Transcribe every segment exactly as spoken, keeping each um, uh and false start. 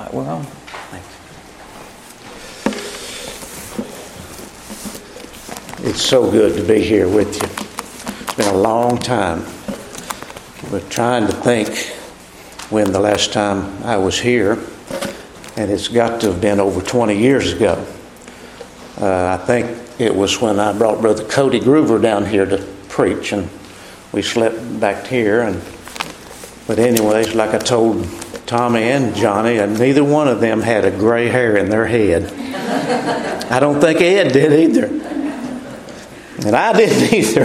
right, we're on. Thanks. It's so good to be here with you. It's been a long time. We're trying to think when the last time I was here, and it's got to have been over twenty years ago. Uh, I think it was when I brought Brother Cody Groover down here to preach, and we slept back here. And but anyways, like I told Tommy and Johnny, and neither one of them had a gray hair in their head. I don't think Ed did either. And I didn't either.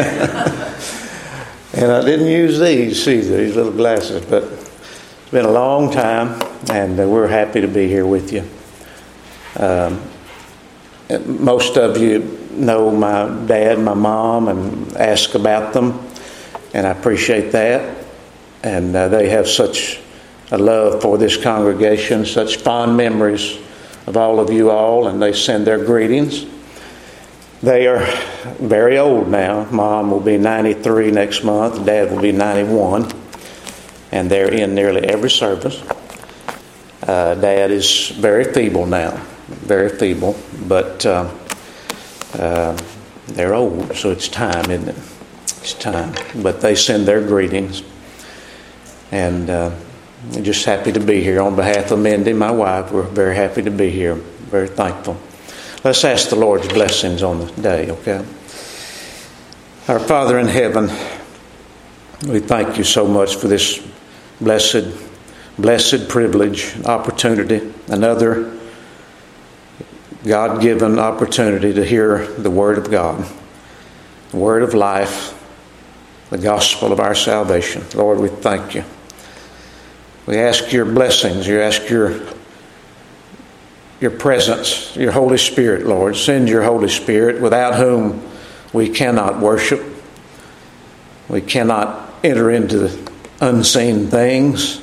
And I didn't use these either, these little glasses. But it's been a long time, and uh, we're happy to be here with you. Um, most of you know my dad and my mom and ask about them, and I appreciate that. And uh, they have such a love for this congregation, such fond memories of all of you all, and they send their greetings. They are very old now. Mom will be ninety-three next month. Dad will be ninety-one. And they're in nearly every service. Uh, Dad is very feeble now. Very feeble. But uh, uh, they're old, so it's time, isn't it? It's time. But they send their greetings. And uh, I'm just happy to be here. On behalf of Mindy, my wife, we're very happy to be here. Very thankful. Let's ask the Lord's blessings on the day, okay? Our Father in heaven, we thank you so much for this blessed, blessed privilege, opportunity, another God-given opportunity to hear the Word of God, the Word of life, the gospel of our salvation. Lord, we thank you. We ask your blessings. We ask your Your presence, your Holy Spirit, Lord. Send your Holy Spirit, without whom we cannot worship. We cannot enter into the unseen things.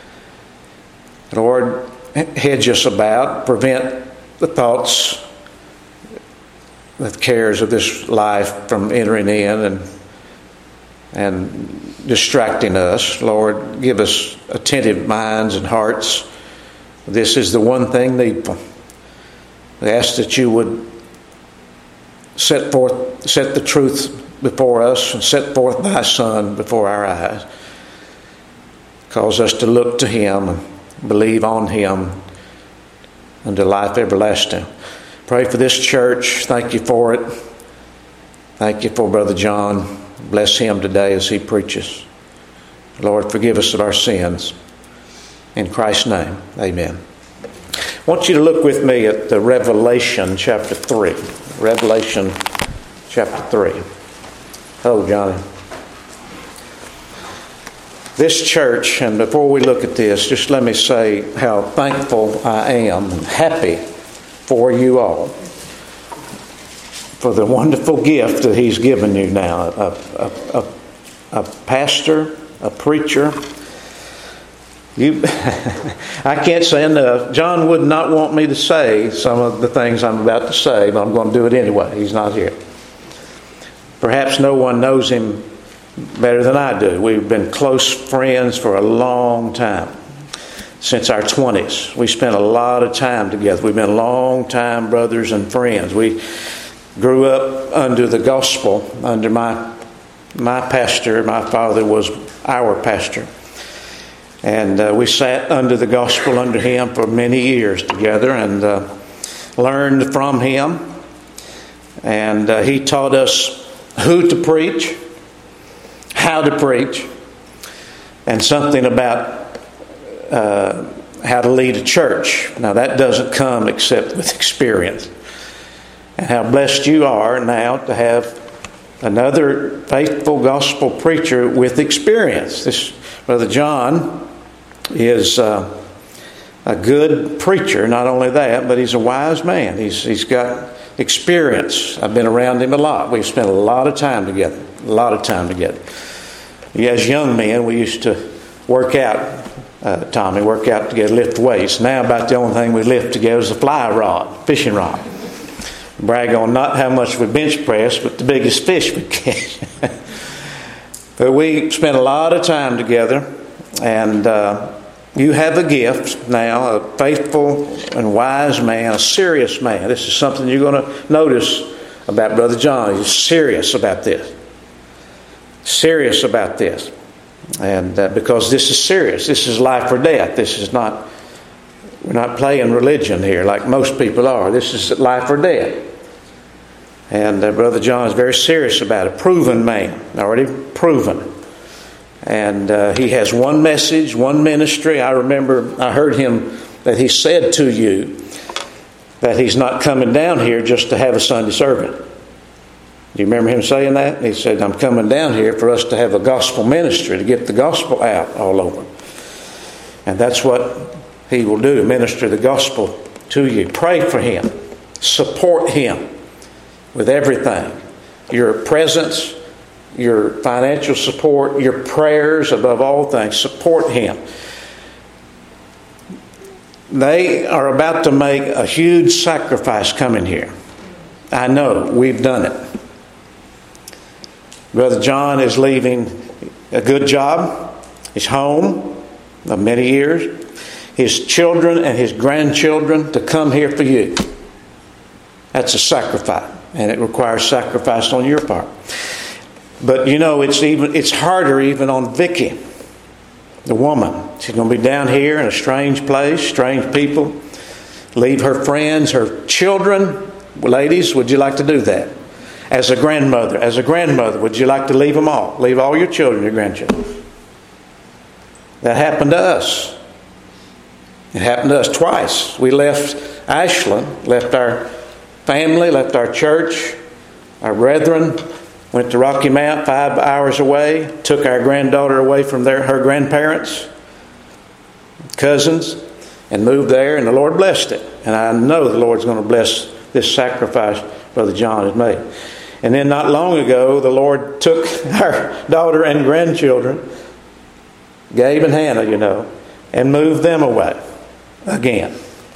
Lord, hedge us about, prevent the thoughts, the cares of this life from entering in and, and distracting us. Lord, give us attentive minds and hearts. This is the one thing needful. We ask that you would set forth, set the truth before us and set forth thy Son before our eyes. Cause us to look to him and believe on him unto life everlasting. Pray for this church. Thank you for it. Thank you for Brother John. Bless him today as he preaches. Lord, forgive us of our sins. In Christ's name, amen. I want you to look with me at the Revelation chapter three. Revelation chapter three. Oh, Johnny. This church, and before we look at this, just let me say how thankful I am and happy for you all. For the wonderful gift that he's given you now. A, a, a, a pastor, a preacher. You, I can't say enough. John would not want me to say some of the things I'm about to say, but I'm going to do it anyway. He's not here. Perhaps no one knows him better than I do. We've been close friends for a long time, since our twenties. We spent a lot of time together. We've been long time brothers and friends. We grew up under the gospel, under my my pastor. My father was our pastor. And uh, we sat under the gospel under him for many years together and uh, learned from him. And uh, he taught us who to preach, how to preach, and something about uh, how to lead a church. Now that doesn't come except with experience. And how blessed you are now to have another faithful gospel preacher with experience. This Brother John is uh, a good preacher. Not only that, but he's a wise man. He's he's got experience. I've been around him a lot. We've spent a lot of time together. A lot of time together. As young men, we used to work out. Uh, Tommy work out together, lift weights. Now about the only thing we lift together is a fly rod, fishing rod. Brag on not how much we bench press, but the biggest fish we catch. But we spent a lot of time together, and uh, you have a gift now, a faithful and wise man, a serious man. This is something you're going to notice about Brother John. He's serious about this. Serious about this. And uh, because this is serious. This is life or death. This is not, we're not playing religion here like most people are. This is life or death. And uh, Brother John is very serious about it. Proven man. Already proven. And uh, he has one message, one ministry. I remember I heard him that he said to you that he's not coming down here just to have a Sunday servant. Do you remember him saying that? He said, I'm coming down here for us to have a gospel ministry, to get the gospel out all over. And that's what he will do, minister the gospel to you. Pray for him. Support him with everything. Your presence, your financial support, your prayers, above all things. Support him. They are about to make a huge sacrifice coming here. I know, we've done it. Brother John is leaving a good job, his home of many years, his children and his grandchildren to come here for you. That's a sacrifice, and it requires sacrifice on your part. But you know, it's even it's harder even on Vicky, the woman. She's going to be down here in a strange place, strange people. Leave her friends, her children. Ladies, would you like to do that? As a grandmother, as a grandmother, would you like to leave them all? Leave all your children, your grandchildren. That happened to us. It happened to us twice. We left Ashland, left our family, left our church, our brethren, went to Rocky Mount, five hours away, took our granddaughter away from their, her grandparents, cousins, and moved there, and the Lord blessed it. And I know the Lord's going to bless this sacrifice Brother John has made. And then not long ago, the Lord took our daughter and grandchildren, Gabe and Hannah, you know, and moved them away again.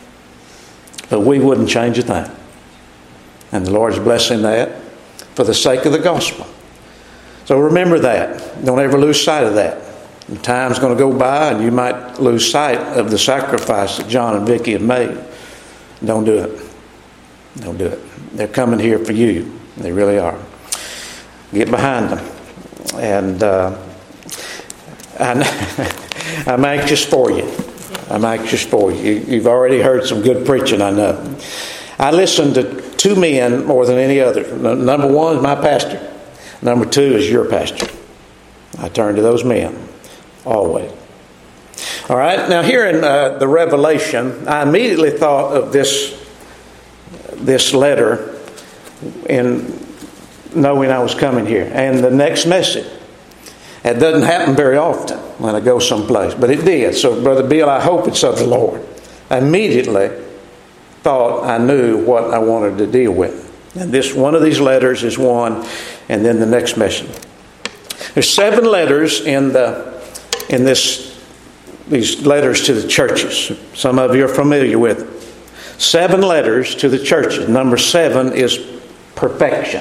But we wouldn't change a thing. And the Lord's blessing that for the sake of the gospel. So remember that. Don't ever lose sight of that. And time's going to go by and you might lose sight of the sacrifice that John and Vicky have made. Don't do it. Don't do it. They're coming here for you. They really are. Get behind them. And uh, I'm, I'm anxious for you. I'm anxious for you. You've already heard some good preaching, I know. I listen to two men more than any other. Number one is my pastor. Number two is your pastor. I turn to those men always. All right. Now here in uh, the Revelation, I immediately thought of this this letter in knowing I was coming here. And the next message. It doesn't happen very often when I go someplace, but it did. So, Brother Bill, I hope it's of the Lord. I immediately thought I knew what I wanted to deal with. And this one of these letters is one, and then the next message. There's seven letters in the in this these letters to the churches. Some of you are familiar with them. Seven letters to the churches. Number seven is perfection.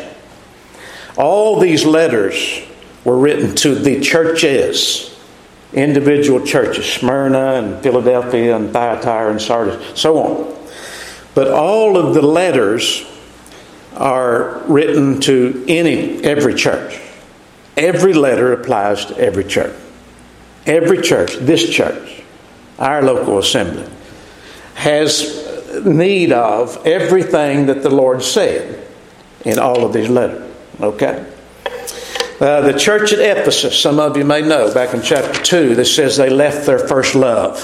All these letters were written to the churches, individual churches, Smyrna and Philadelphia and Thyatira and Sardis, so on. But all of the letters are written to any every church. Every letter applies to every church. Every church, this church, our local assembly, has need of everything that the Lord said in all of these letters. Okay? Uh, the church at Ephesus, some of you may know, back in chapter two, that says they left their first love.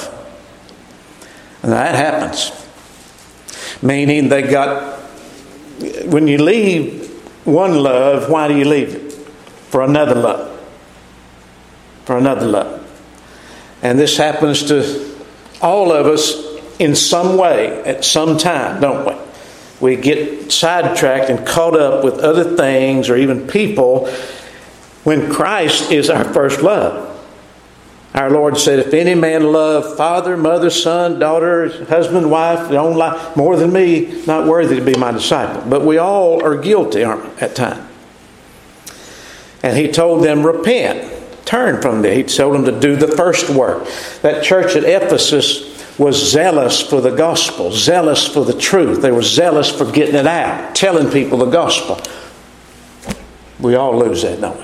And that happens. Meaning they got, when you leave one love, why do you leave it? For another love. For another love. And this happens to all of us in some way, at some time, don't we? We get sidetracked and caught up with other things or even people when Christ is our first love. Our Lord said, if any man love father, mother, son, daughter, husband, wife, their own life more than me, not worthy to be my disciple. But we all are guilty, aren't we, at times? And he told them, repent. Turn from there. He told them to do the first work. That church at Ephesus was zealous for the gospel, zealous for the truth. They were zealous for getting it out, telling people the gospel. We all lose that, don't we?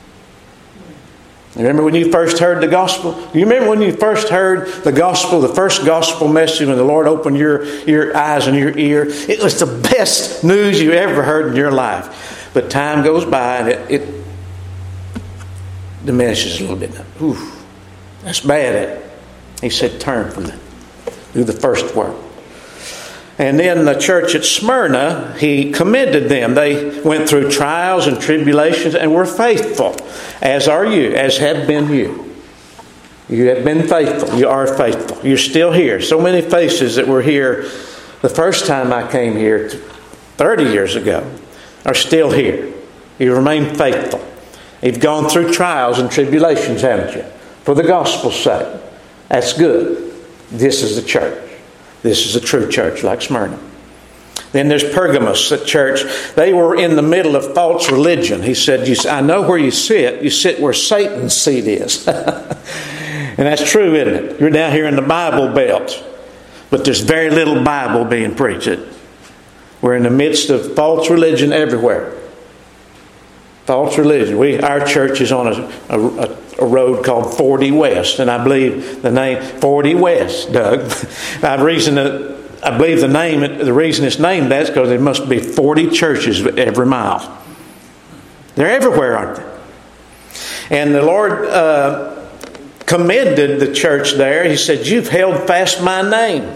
You remember when you first heard the gospel? Do you remember when you first heard the gospel, the first gospel message, when the Lord opened your, your eyes and your ear? It was the best news you ever heard in your life. But time goes by and it, it diminishes a little bit. Ooh, that's bad. He said, turn from it. Do the first work. And then the church at Smyrna, he commended them. They went through trials and tribulations and were faithful, as are you, as have been you. You have been faithful. You are faithful. You're still here. So many faces that were here the first time I came here thirty years ago are still here. You remain faithful. You've gone through trials and tribulations, haven't you? For the gospel's sake. That's good. This is the church. This is a true church like Smyrna. Then there's Pergamos, that church. They were in the middle of false religion. He said, I know where you sit. You sit where Satan's seat is. And that's true, isn't it? You're down here in the Bible Belt. But there's very little Bible being preached. We're in the midst of false religion everywhere. False religion. We, our church is on a, a, a road called forty West, and I believe the name forty West, Doug. I reason that I believe the name. The reason it's named that is because there must be forty churches every mile. They're everywhere, aren't they? And the Lord uh, commended the church there. He said, "You've held fast my name,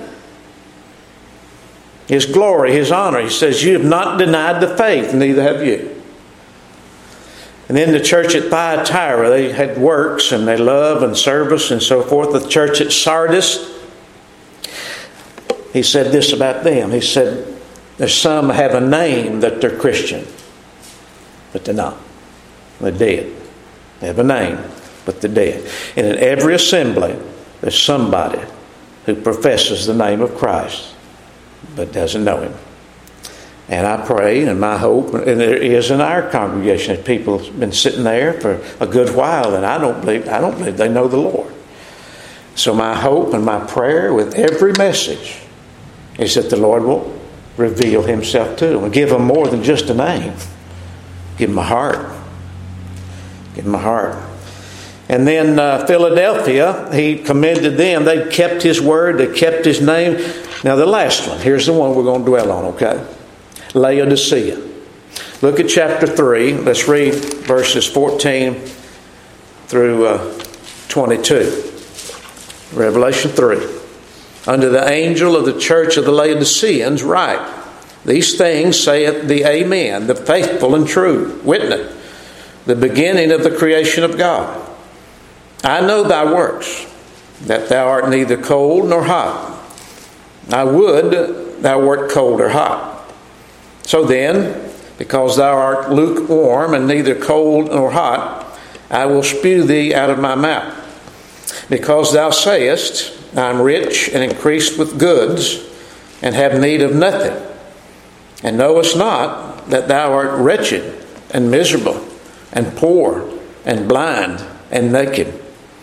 His glory, His honor." He says, "You have not denied the faith, neither have you." And then the church at Thyatira, they had works and they love and service and so forth. The church at Sardis, he said this about them. He said, there's some have a name that they're Christian, but they're not. They're dead. They have a name, but they're dead. And in every assembly, there's somebody who professes the name of Christ, but doesn't know Him. And I pray, and my hope, and there is in our congregation, that people have been sitting there for a good while, and I don't believe I don't believe they know the Lord. So my hope and my prayer with every message is that the Lord will reveal Himself to them and give them more than just a name. Give them a heart. Give them a heart. And then uh, Philadelphia, he commended them. They kept His word. They kept His name. Now the last one. Here's the one we're going to dwell on, okay? Laodicea. Look at chapter three. Let's read verses fourteen through uh, twenty-two. Revelation three. Unto the angel of the church of the Laodiceans write, These things saith the Amen, the faithful and true witness, the beginning of the creation of God. I know thy works, that thou art neither cold nor hot. I would thou wert cold or hot. So then, because thou art lukewarm and neither cold nor hot, I will spew thee out of my mouth. Because thou sayest, I am rich and increased with goods, and have need of nothing, and knowest not that thou art wretched and miserable, and poor, and blind, and naked.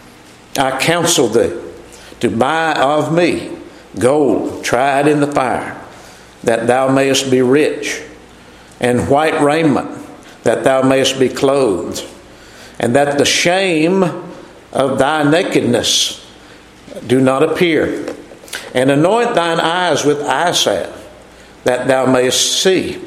I counsel thee to buy of me gold tried in the fire, that thou mayest be rich, and white raiment, that thou mayest be clothed, and that the shame of thy nakedness do not appear. And anoint thine eyes with eye salve, that thou mayest see.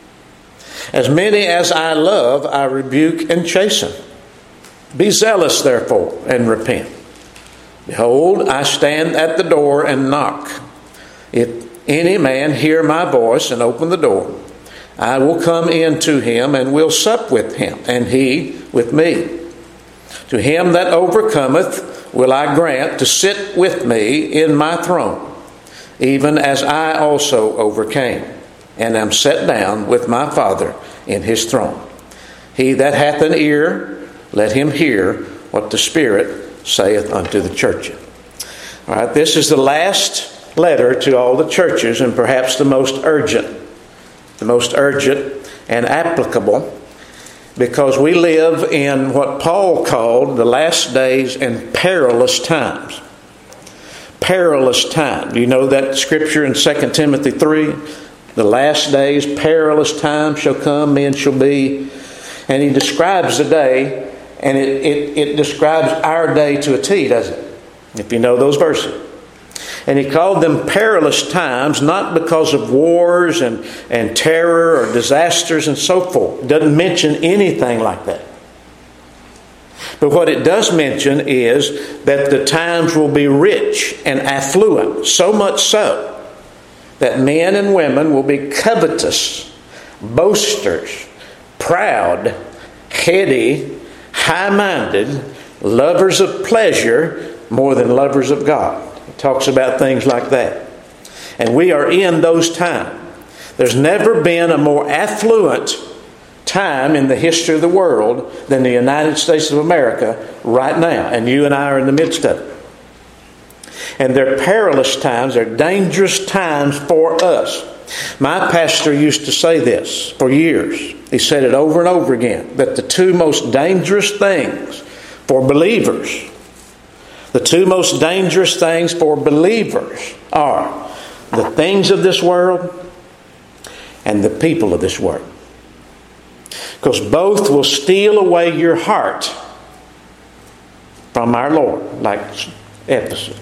As many as I love, I rebuke and chasten. Be zealous, therefore, and repent. Behold, I stand at the door and knock. If any man hear my voice and open the door, I will come in to him and will sup with him, and he with me. To him that overcometh will I grant to sit with me in my throne, even as I also overcame, and am set down with my Father in His throne. He that hath an ear, let him hear what the Spirit saith unto the churches. All right, this is the last letter to all the churches, and perhaps the most urgent, the most urgent and applicable. because we live in what Paul called the last days and perilous times. Perilous time. You know that scripture in Second Timothy three? The last days, perilous times shall come, men shall be. And he describes the day, and it, it, it describes our day to a T, doesn't it? If you know those verses. And he called them perilous times, not because of wars and, and terror or disasters and so forth. It doesn't mention anything like that. But what it does mention is that the times will be rich and affluent, so much so that men and women will be covetous, boasters, proud, heady, high-minded, lovers of pleasure more than lovers of God. It talks about things like that. And we are in those times. There's never been a more affluent time in the history of the world than the United States of America right now. And you and I are in the midst of it. And they're perilous times. They're dangerous times for us. My pastor used to say this for years. He said it over and over again. That the two most dangerous things for believers, the two most dangerous things for believers are the things of this world and the people of this world. Because both will steal away your heart from our Lord, like Ephesus.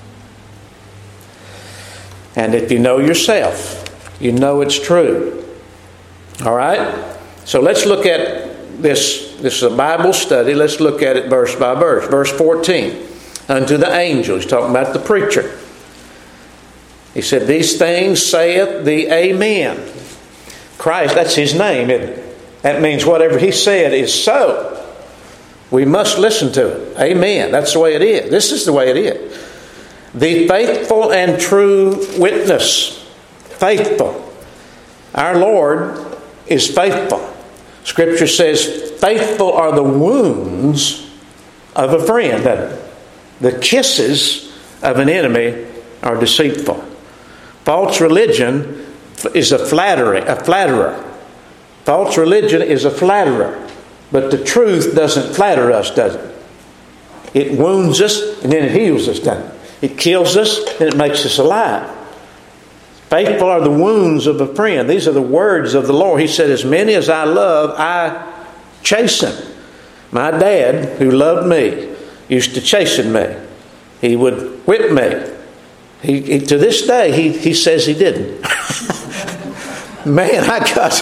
And if you know yourself, you know it's true. All right? So let's look at this. This is a Bible study. Let's look at it verse by verse. Verse fourteen. Unto the angel. He's talking about the preacher. He said, these things saith the Amen. Christ, that's his name, isn't it? That means whatever he said is so. We must listen to it. Amen. That's the way it is. This is the way it is. The faithful and true witness. Faithful. Our Lord is faithful. Scripture says, faithful are the wounds of a friend. The kisses of an enemy are deceitful. False religion is a flattery, a flatterer. False religion is a flatterer. But the truth doesn't flatter us, does it? It wounds us and then it heals us, doesn't it? It kills us and it makes us alive. Faithful are the wounds of a friend. These are the words of the Lord. He said, as many as I love, I chasten. My dad, who loved me, used to chasten me. He would whip me. He, he, to this day, he, he says he didn't. Man, I got,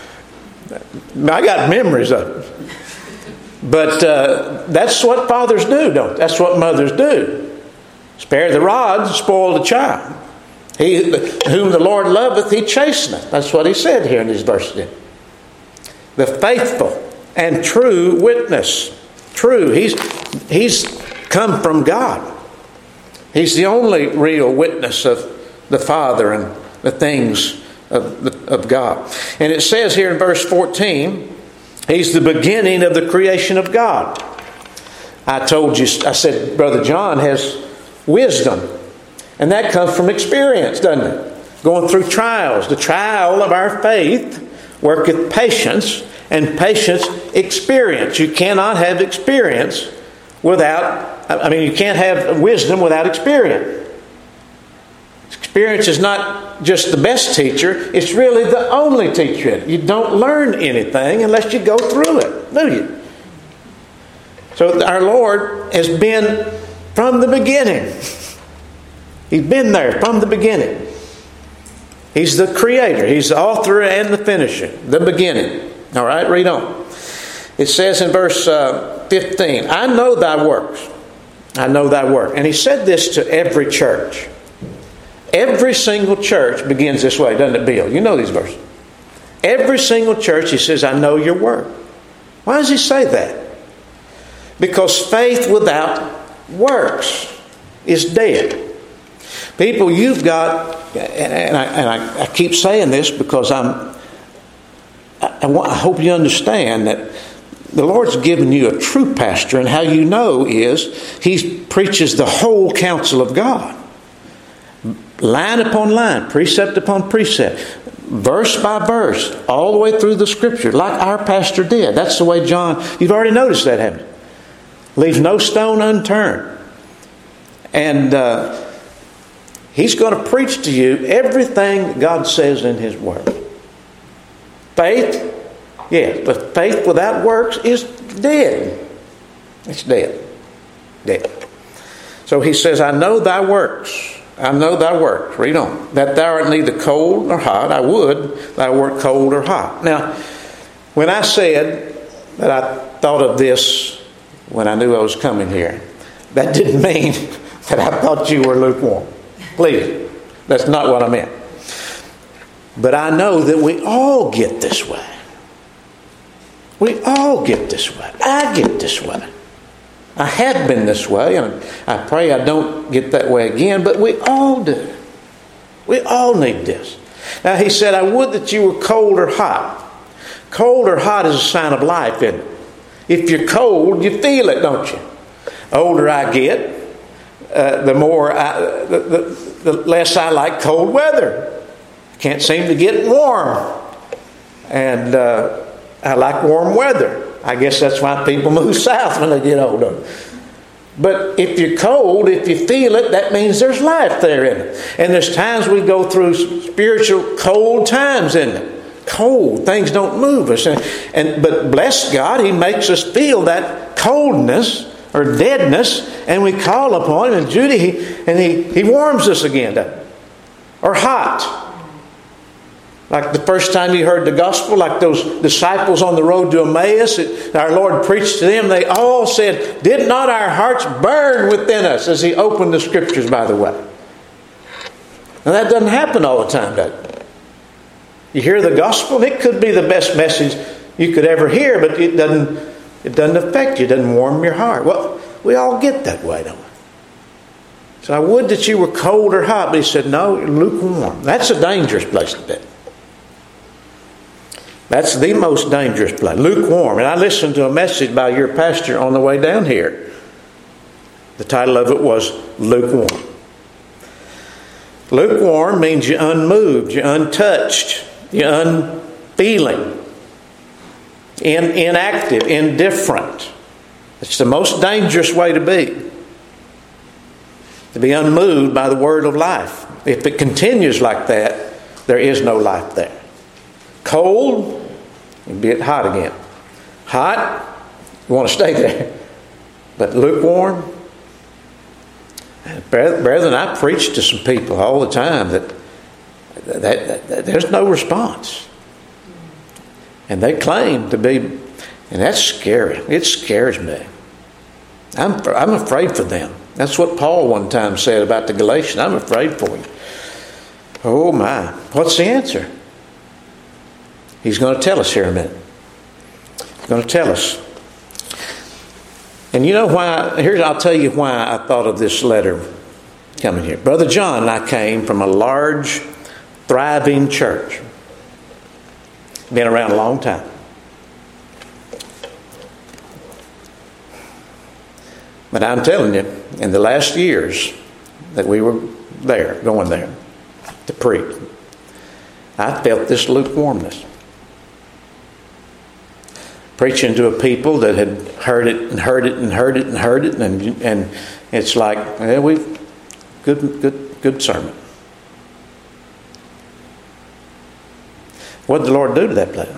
I got memories of it. But uh, that's what fathers do, don't they? That's what mothers do. Spare the rod, spoil the child. He whom the Lord loveth, he chasteneth. That's what he said here in these verses. The faithful and true witness. True. He's, he's come from God. He's the only real witness of the Father and the things of, the, of God. And it says here in verse fourteen, he's the beginning of the creation of God. I told you, I said, Brother John has wisdom. And that comes from experience, doesn't it? Going through trials. The trial of our faith worketh patience, and patience experience. You cannot have experience without, I mean, you can't have wisdom without experience. Experience is not just the best teacher, it's really the only teacher. You don't learn anything unless you go through it, do you? So our Lord has been from the beginning. He's been there from the beginning. He's the creator. He's the author and the finisher. The beginning. All right, read on. It says in verse uh, fifteen, I know thy works. I know thy work. And he said this to every church. Every single church begins this way, doesn't it, Bill? You know these verses. Every single church, he says, I know your work. Why does he say that? Because faith without works is dead. People, you've got, and I, and I, I keep saying this because I'm, I, I, want, I hope you understand that the Lord's given you a true pastor, and how you know is he preaches the whole counsel of God. Line upon line, precept upon precept. verse by verse, all the way through the Scripture, like our pastor did. That's the way John, you've already noticed that, haven't you? Leaves no stone unturned. And uh, he's going to preach to you everything that God says in His Word. Faith, yes, but faith without works is dead. It's dead. Dead. So he says, I know thy works. I know thy works. Read on. That thou art neither cold nor hot. I would thou wert cold or hot. Now, when I said that I thought of this when I knew I was coming here, that didn't mean that I thought you were lukewarm. Please, that's not what I meant. But I know that we all get this way. We all get this way. I get this way. I had been this way, and I pray I don't get that way again, but we all do. We all need this. Now, he said, I would that you were cold or hot. Cold or hot is a sign of life, isn't it? If you're cold, you feel it, don't you? The older I get, uh, the more I, the, the, the less I like cold weather. Can't seem to get warm. And uh, I like warm weather. I guess that's why people move south when they get older. But if you're cold, if you feel it, that means there's life there in it. And there's times we go through spiritual cold times in it. Cold. Things don't move us. And, and But bless God, He makes us feel that coldness or deadness, and we call upon Him, and Judy, he, and he, he warms us again, doesn't he? Or hot. Like the first time you heard the gospel, like those disciples on the road to Emmaus, it, our Lord preached to them, they all said, did not our hearts burn within us, as He opened the Scriptures, by the way. Now that doesn't happen all the time, does it? You hear the gospel, it could be the best message you could ever hear, but it doesn't, it doesn't affect you, it doesn't warm your heart. Well, we all get that way, don't we? So I would that you were cold or hot, but He said, no, you're lukewarm. That's a dangerous place to be. That's the most dangerous place. Lukewarm. And I listened to a message by your pastor on the way down here. The title of it was Lukewarm. Lukewarm means you're unmoved, you're untouched, you're unfeeling, in, inactive, indifferent. It's the most dangerous way to be. To be unmoved by the word of life. If it continues like that, there is no life there. Cold, and be it hot again. Hot, you want to stay there. But lukewarm, brethren, I preach to some people all the time that, that, that, that there's no response. And they claim to be, and that's scary. It scares me. I'm, I'm afraid for them. That's what Paul one time said about the Galatians. I'm afraid for you. Oh my. What's the answer? He's going to tell us here in a minute. He's going to tell us. And you know why? Here's, I'll tell you why I thought of this letter coming here. Brother John and I came from a large, thriving church. Been around a long time. But I'm telling you, in the last years that we were there, going there to preach, I felt this lukewarmness. Preaching to a people that had heard it and heard it and heard it and heard it, and and it's like, well, we good good good sermon. What did the Lord do to that place?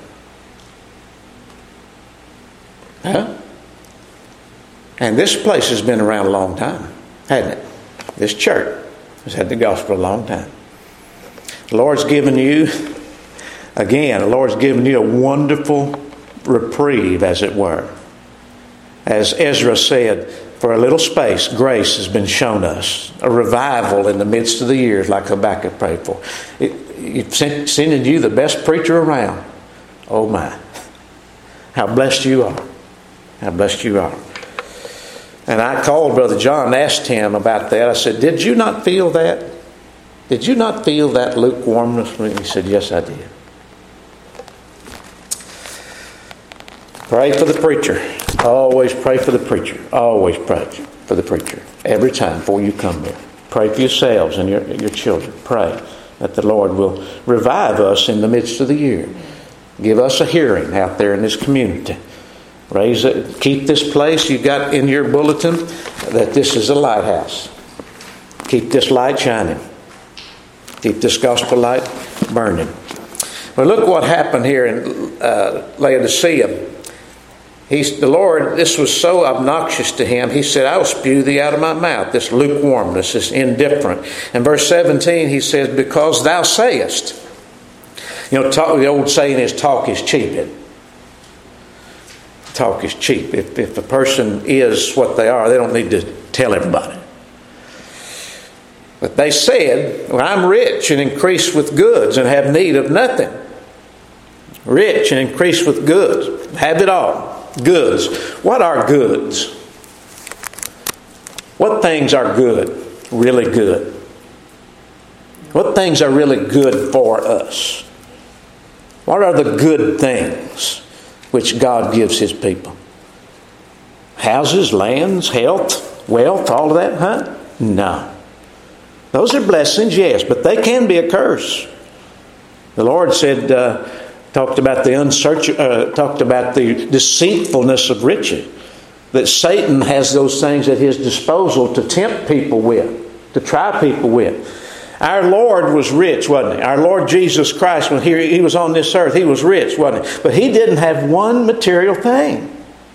Huh? And this place has been around a long time, hasn't it? This church has had the gospel a long time. The Lord's given you, again, the Lord's given you a wonderful reprieve, as it were. As Ezra said, for a little space, grace has been shown us. A revival in the midst of the years, like Habakkuk prayed for. It, it's sending you the best preacher around. Oh my. How blessed you are. How blessed you are. And I called Brother John and asked him about that. I said, did you not feel that? Did you not feel that lukewarmness? He said, yes, I did. Pray for the preacher. Always pray for the preacher. Always pray for the preacher. Every time before you come here. Pray for yourselves and your, your children. Pray. that the Lord will revive us in the midst of the year. Give us a hearing out there in this community. Raise it, keep this place. You got in your bulletin that this is a lighthouse. Keep this light shining. Keep this gospel light burning. Well, look what happened here in uh, Laodicea. He's, the Lord, this was so obnoxious to him, he said, I will spew thee out of my mouth. This lukewarmness, this indifferent. In verse seventeen, he says, because thou sayest. You know, talk, the old saying is, talk is cheap. Talk is cheap. If, if a person is what they are, they don't need to tell everybody. But they said, well, I'm rich and increase with goods and have need of nothing. Rich and increase with goods. Have it all. Goods. What are goods? What things are good? Really good. What things are really good for us? What are the good things which God gives His people? Houses, lands, health, wealth, all of that, huh? No. Those are blessings, yes, but they can be a curse. The Lord said, uh, talked about the unsearch, uh, talked about the deceitfulness of riches. That Satan has those things at his disposal to tempt people with, to try people with. Our Lord was rich, wasn't He? Our Lord Jesus Christ, when he, he was on this earth, He was rich, wasn't He? But He didn't have one material thing.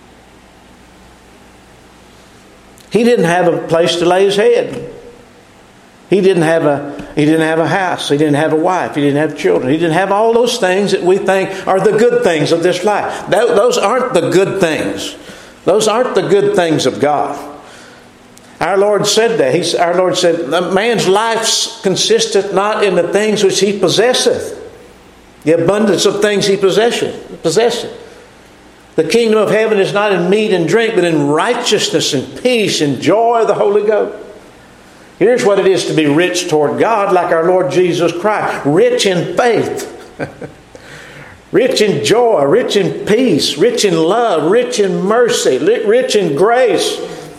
He didn't have a place to lay His head. He didn't have a he didn't have a house. He didn't have a wife. He didn't have children. He didn't have all those things that we think are the good things of this life. Those aren't the good things. Those aren't the good things of God. Our Lord said that. He, our Lord said, man's life consisteth not in the things which he possesseth. The abundance of things he possesseth. possesseth. The kingdom of heaven is not in meat and drink, but in righteousness and peace and joy of the Holy Ghost. Here's what it is to be rich toward God, like our Lord Jesus Christ. Rich in faith. Rich in joy. Rich in peace. Rich in love. Rich in mercy. Rich in grace.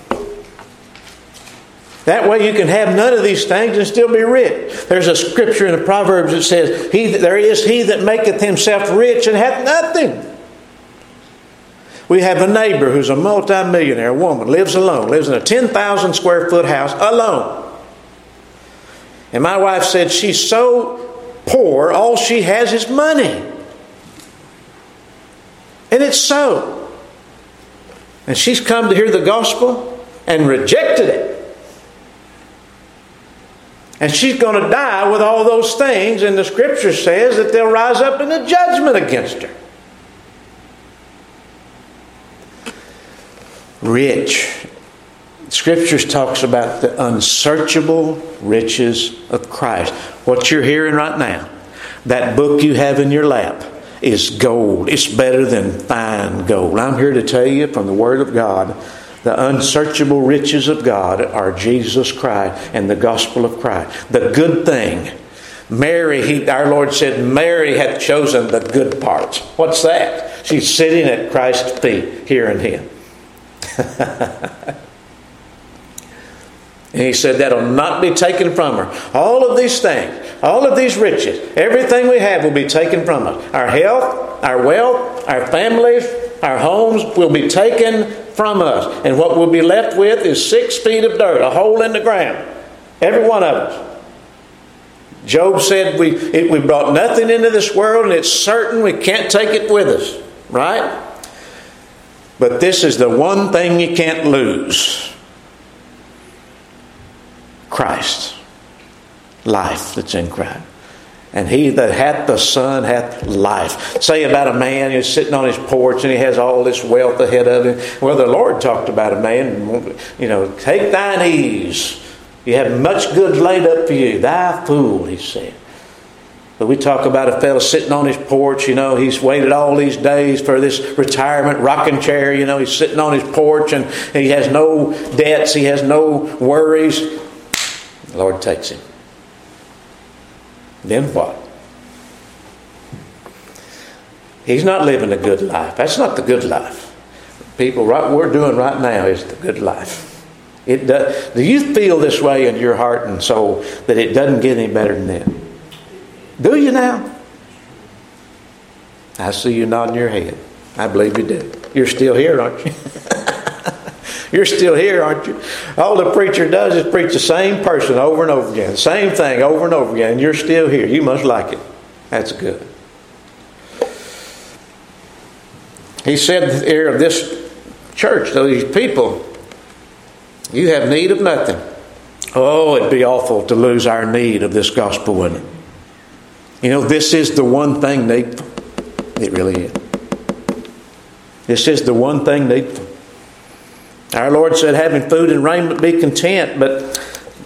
That way you can have none of these things and still be rich. There's a scripture in the Proverbs that says, "He there is he that maketh himself rich and hath nothing." We have a neighbor who's a multi-millionaire woman, lives alone, lives in a ten thousand square foot house alone. And my wife said she's so poor, all she has is money. And it's so. And she's come to hear the gospel and rejected it. And she's going to die with all those things, and the scripture says that they'll rise up in a judgment against her. Rich. Scriptures talks about the unsearchable riches of Christ. What you're hearing right now, that book you have in your lap, is gold. It's better than fine gold. I'm here to tell you from the Word of God, the unsearchable riches of God are Jesus Christ and the gospel of Christ. The good thing. Mary, he, our Lord said, Mary hath chosen the good parts. What's that? She's sitting at Christ's feet, hearing Him. And He said that'll not be taken from her. All of these things, all of these riches, everything we have will be taken from us. Our health, our wealth, our families, our homes will be taken from us. And what we'll be left with is six feet of dirt, a hole in the ground. Every one of us. Job said we, it, we brought nothing into this world, and it's certain we can't take it with us. Right? But this is the one thing you can't lose. Christ. Life that's in Christ. And he that hath the Son hath life. Say about a man who's sitting on his porch and he has all this wealth ahead of him. Well, the Lord talked about a man, you know, take thine ease. You have much goods laid up for you. Thou fool, He said. But we talk about a fellow sitting on his porch, you know, he's waited all these days for this retirement rocking chair, you know, he's sitting on his porch and he has no debts, he has no worries. The Lord takes him. Then what? He's not living a good life. That's not the good life. People, what we're doing right now is the good life. It does. Do you feel this way in your heart and soul that it doesn't get any better than that? Do you now? I see you nodding your head. I believe you do. You're still here, aren't you? You're still here, aren't you? All the preacher does is preach the same person over and over again. Same thing over and over again. And you're still here. You must like it. That's good. He said here of this church, though, these people, you have need of nothing. Oh, it'd be awful to lose our need of this gospel, wouldn't it? You know, this is the one thing needful. It really is. This is the one thing needful. Our Lord said, having food and raiment, be content. But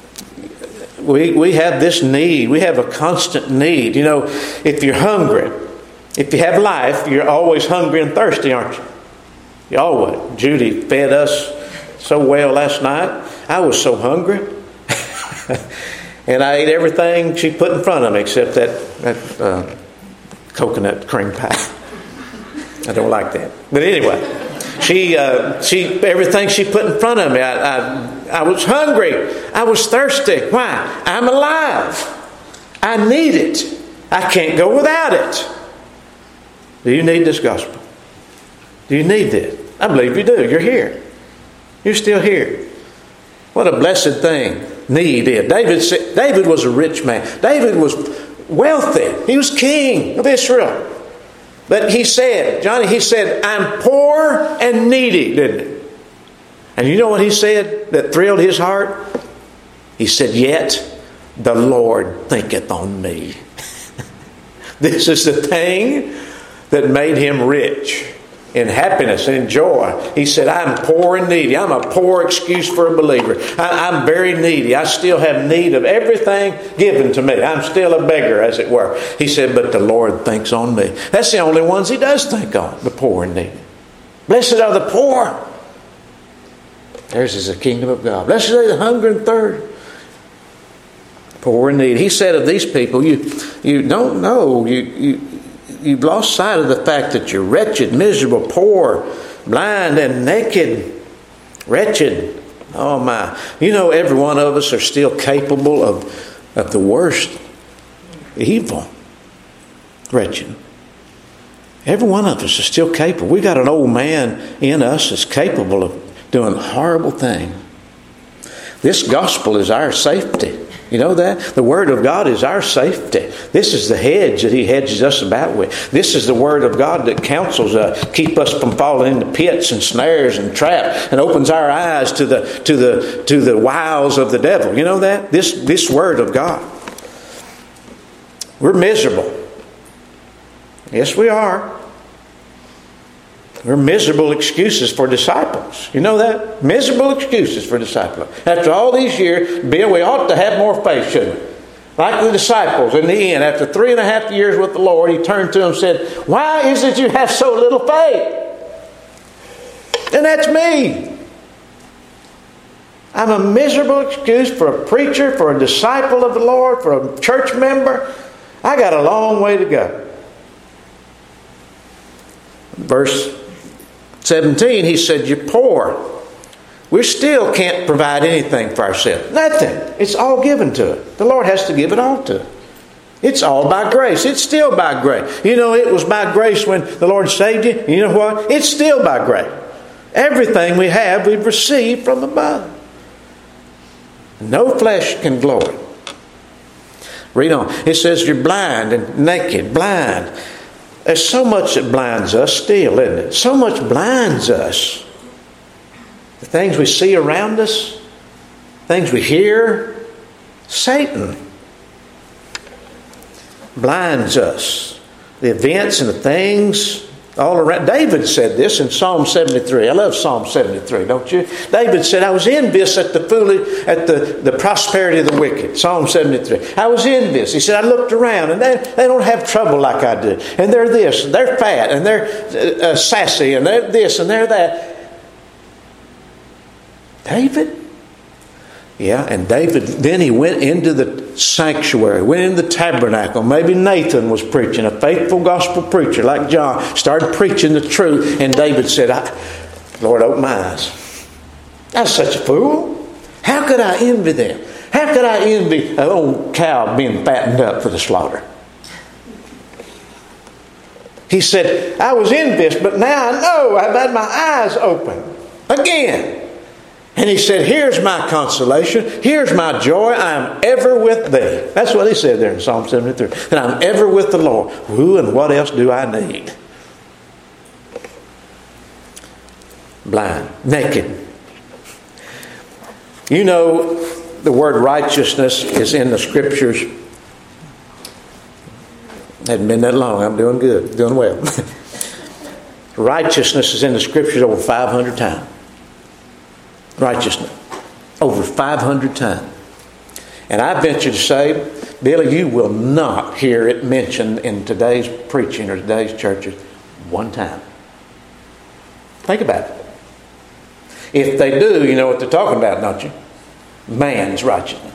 we we have this need. We have a constant need. You know, if you're hungry, if you have life, you're always hungry and thirsty, aren't you? You always. Judy fed us so well last night. I was so hungry. And I ate everything she put in front of me except that, that uh, coconut cream pie. I don't like that. But anyway. She, uh, she, everything she put in front of me, I, I, I was hungry. I was thirsty. Why? I'm alive. I need it. I can't go without it. Do you need this gospel? Do you need this? I believe you do. You're here. You're still here. What a blessed thing need is. David said, David was a rich man. David was wealthy. He was king of Israel. But he said, Johnny, he said, I'm poor and needy, didn't he? And you know what he said that thrilled his heart? He said, yet the Lord thinketh on me. This is the thing that made him rich in happiness and joy. He said, I'm poor and needy. I'm a poor excuse for a believer. I, I'm very needy. I still have need of everything given to me. I'm still a beggar, as it were. He said, but the Lord thinks on me. That's the only ones he does think on, the poor and needy. Blessed are the poor. Theirs is the kingdom of God. Blessed are the hunger and thirst. Poor and needy. He said of these people, you, you don't know, you, you, You've lost sight of the fact that you're wretched, miserable, poor, blind, and naked. Wretched. Oh my. You know, every one of us are still capable of, of the worst evil. Wretched. Every one of us is still capable. We got an old man in us that's capable of doing horrible things. This gospel is our safety. You know that? The Word of God is our safety. This is the hedge that He hedges us about with. This is the Word of God that counsels us, keep us from falling into pits and snares and traps, and opens our eyes to the to the to the wiles of the devil. You know that? This this Word of God. We're miserable. Yes, we are. We're miserable excuses for disciples. You know that? Miserable excuses for disciples. After all these years, Bill, we ought to have more faith, shouldn't we? Like the disciples in the end, after three and a half years with the Lord, He turned to them and said, why is it you have so little faith? And that's me. I'm a miserable excuse for a preacher, for a disciple of the Lord, for a church member. I got a long way to go. Verse seventeen, he said, you're poor. We still can't provide anything for ourselves. Nothing. It's all given to it. The Lord has to give it all to it. It's all by grace. It's still by grace. You know, it was by grace when the Lord saved you. You know what? It's still by grace. Everything we have, we've received from above. No flesh can glory. Read on. It says you're blind and naked. Blind. There's so much that blinds us still, isn't it? So much blinds us. The things we see around us, things we hear, Satan blinds us. The events and the things all around. David said this in Psalm seventy-three. I love Psalm seventy-three, don't you? David said, I was envious at the foolish, at the, the prosperity of the wicked. Psalm seventy-three. I was envious. He said, I looked around and they, they don't have trouble like I do. And they're this, and they're fat, and they're uh, sassy, and they're this, and they're that. David? Yeah, and David, then he went into the sanctuary, went into the tabernacle. Maybe Nathan was preaching, a faithful gospel preacher like John, started preaching the truth. And David said, I, Lord, open my eyes. I was such a fool. How could I envy them? How could I envy an old cow being fattened up for the slaughter? He said, I was envious, but now I know I've had my eyes open again. And he said, here's my consolation. Here's my joy. I am ever with thee. That's what he said there in Psalm seventy-three. That I'm ever with the Lord. Who and what else do I need? Blind, naked. You know, the word righteousness is in the Scriptures. Hadn't been that long. I'm doing good. Doing well. Righteousness is in the Scriptures over five hundred times. Righteousness. Over five hundred times. And I venture to say, Billy, you will not hear it mentioned in today's preaching or today's churches one time. Think about it. If they do, you know what they're talking about, don't you? Man's righteousness.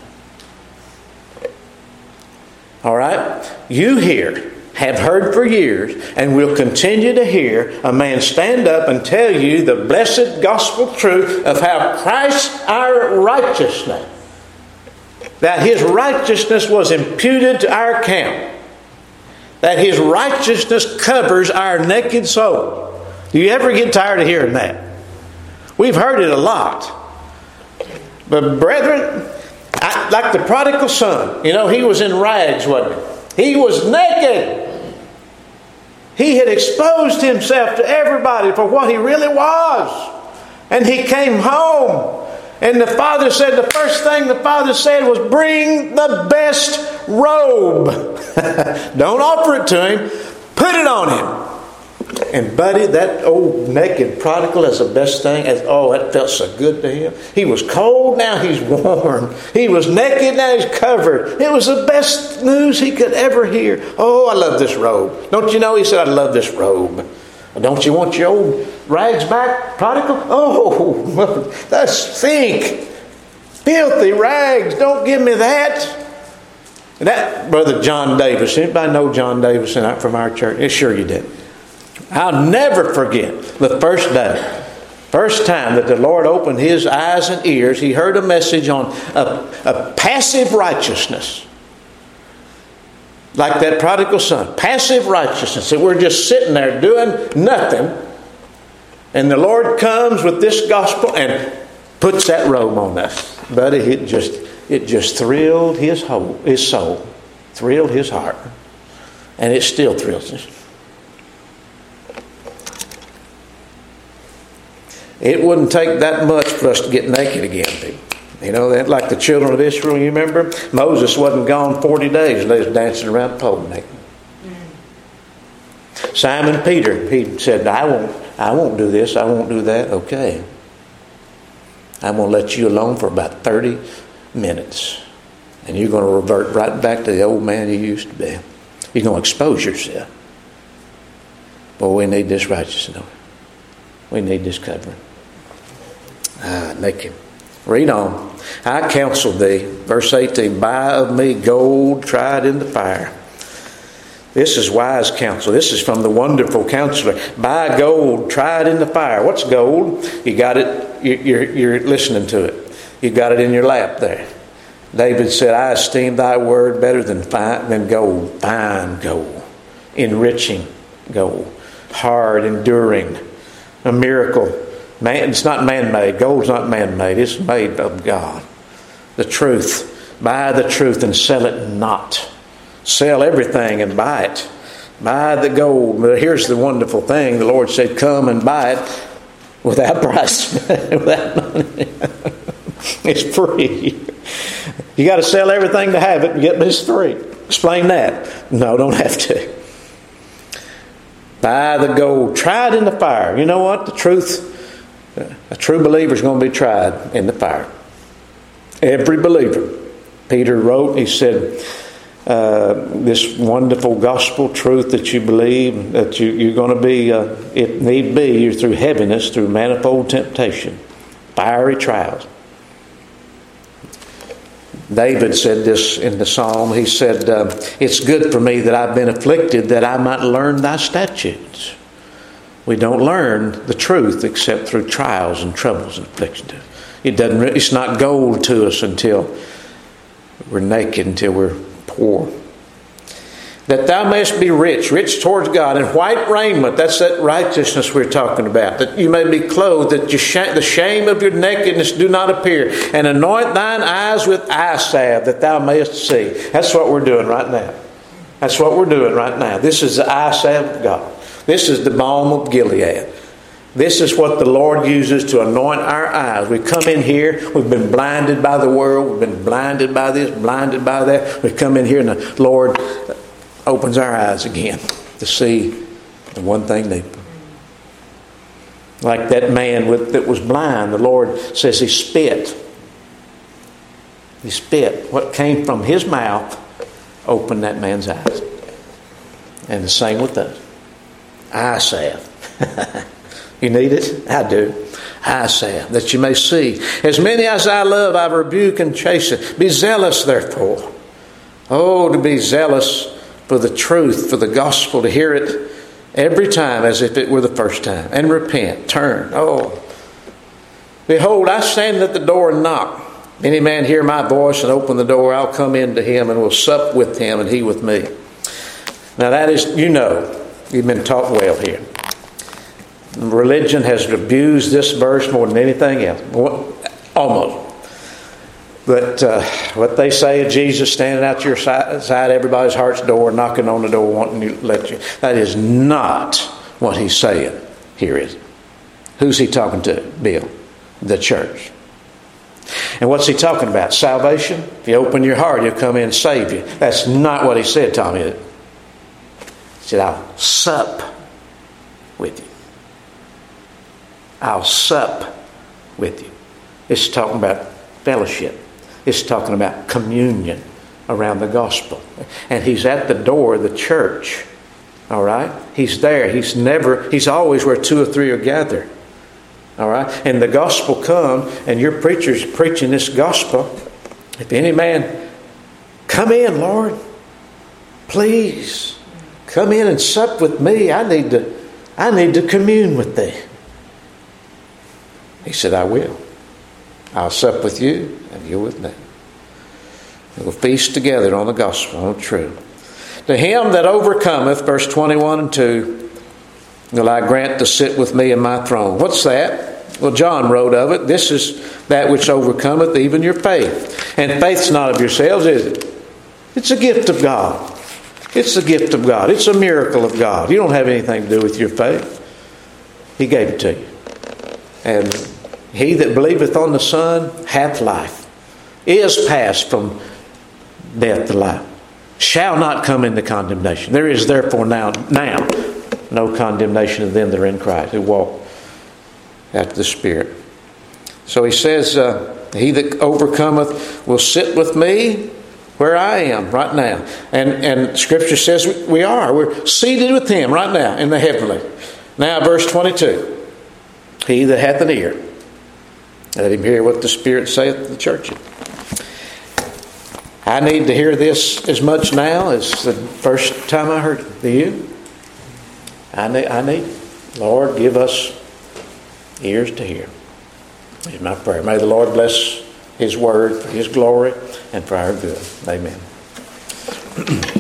All right? You hear, have heard for years, and will continue to hear a man stand up and tell you the blessed gospel truth of how Christ, our righteousness, that His righteousness was imputed to our account, that His righteousness covers our naked soul. Do you ever get tired of hearing that? We've heard it a lot. But brethren, I, like the prodigal son, you know, he was in rags, wasn't he? He was naked. He had exposed himself to everybody for what he really was. And he came home. And the father said, the first thing the father said was, bring the best robe. Don't offer it to him. Put it on him. And buddy, that old naked prodigal is the best thing. As, oh, that felt so good to him. He was cold, now he's warm. He was naked, now he's covered. It was the best news he could ever hear. Oh, I love this robe. Don't you know, he said, I love this robe. Don't you want your old rags back, prodigal? Oh, that's think. Filthy rags, don't give me that. That, Brother John Davis, anybody know John Davis from our church? Yeah, sure you did. I'll never forget the first day, first time that the Lord opened his eyes and ears. He heard a message on a, a passive righteousness. Like that prodigal son. Passive righteousness. That we're just sitting there doing nothing. And the Lord comes with this gospel and puts that robe on us. Buddy, it just, it just thrilled his whole, his soul. Thrilled his heart. And it still thrills us. It wouldn't take that much for us to get naked again, people. You know, that like the children of Israel, you remember? Moses wasn't gone forty days. They was dancing around the pole naked. Mm. Simon Peter, he said, I won't, I won't do this, I won't do that. Okay. I'm going to let you alone for about thirty minutes. And you're going to revert right back to the old man you used to be. You're going to expose yourself. Boy, we need this righteousness. We need this covering. Ah, naked. Read on. I counsel thee, verse eighteen, buy of me gold tried in the fire. This is wise counsel. This is from the wonderful counselor. Buy gold tried in the fire. What's gold? You got it. You're, you're listening to it. You got it in your lap there. David said, I esteem thy word better than fine, than gold. Fine gold. Enriching gold. Hard, enduring. A miracle. Man, it's not man-made. Gold's not man-made. It's made of God. The truth. Buy the truth and sell it not. Sell everything and buy it. Buy the gold. But here's the wonderful thing. The Lord said, come and buy it without price. Without money. It's free. You got to sell everything to have it and get this free. Explain that. No, don't have to. Buy the gold. Tried in the fire. You know what? The truth, a true believer is going to be tried in the fire. Every believer. Peter wrote, he said, uh, this wonderful gospel truth that you believe, that you, you're going to be, uh, if need be, you're through heaviness, through manifold temptation, fiery trials. David said this in the psalm. He said, uh, it's good for me that I've been afflicted, that I might learn thy statutes. We don't learn the truth except through trials and troubles and afflictions. It doesn't. It's not gold to us until we're naked, until we're poor. that thou mayest be rich, rich towards God, and white raiment, that's that righteousness we're talking about, that you may be clothed, that you sh- the shame of your nakedness do not appear, and anoint thine eyes with eye salve, that thou mayest see. That's what we're doing right now. That's what we're doing right now. This is the eye salve of God. This is the balm of Gilead. This is what the Lord uses to anoint our eyes. We come in here, we've been blinded by the world, we've been blinded by this, blinded by that. We come in here and the Lord opens our eyes again to see the one thing they... Like that man with, that was blind, the Lord says he spit. He spit. What came from his mouth opened that man's eyes. And the same with us. Eye salve. You need it? I do. Eye salve, that you may see. As many as I love, I rebuke and chasten. Be zealous, therefore. Oh, to be zealous for the truth, for the gospel, to hear it every time as if it were the first time. And repent, turn. Oh, behold, I stand at the door and knock. Any man hear my voice and open the door, I'll come in to him and will sup with him and he with me. Now that is, you know, you've been taught well here. Religion has abused this verse more than anything else. Almost. But uh, what they say of Jesus standing out your side everybody's heart's door, knocking on the door, wanting to let you. That is not what he's saying here, is it? Who's he talking to? Bill. The church. And what's he talking about? Salvation? If you open your heart, he'll come in and save you. That's not what he said, Tommy. He said, I'll sup with you. I'll sup with you. It's talking about fellowship. It's talking about communion around the gospel. And he's at the door of the church. All right? He's there. He's never, he's always where two or three are gathered. All right? And the gospel come, and your preacher's preaching this gospel. If any man, come in, Lord. Please. Come in and sup with me. I need to, I need to commune with thee. He said, I will. I'll sup with you, and you with me. We'll feast together on the gospel, on the truth. To him that overcometh, verse twenty-one and two, will I grant to sit with me in my throne. What's that? Well, John wrote of it. This is that which overcometh even your faith. And faith's not of yourselves, is it? It's a gift of God. It's a gift of God. It's a miracle of God. You don't have anything to do with your faith. He gave it to you. And he that believeth on the Son hath life, is passed from death to life, shall not come into condemnation. There is therefore now, now no condemnation of them that are in Christ, who walk after the Spirit. So he says, uh, he that overcometh will sit with me where I am right now. And, and Scripture says we are. We're seated with him right now in the heavenly. Now verse twenty-two. He that hath an ear, let him hear what the Spirit saith to the churches. I need to hear this as much now as the first time I heard it. Do you? I need, I need. Lord, give us ears to hear. Is my prayer. May the Lord bless His word for His glory and for our good. Amen.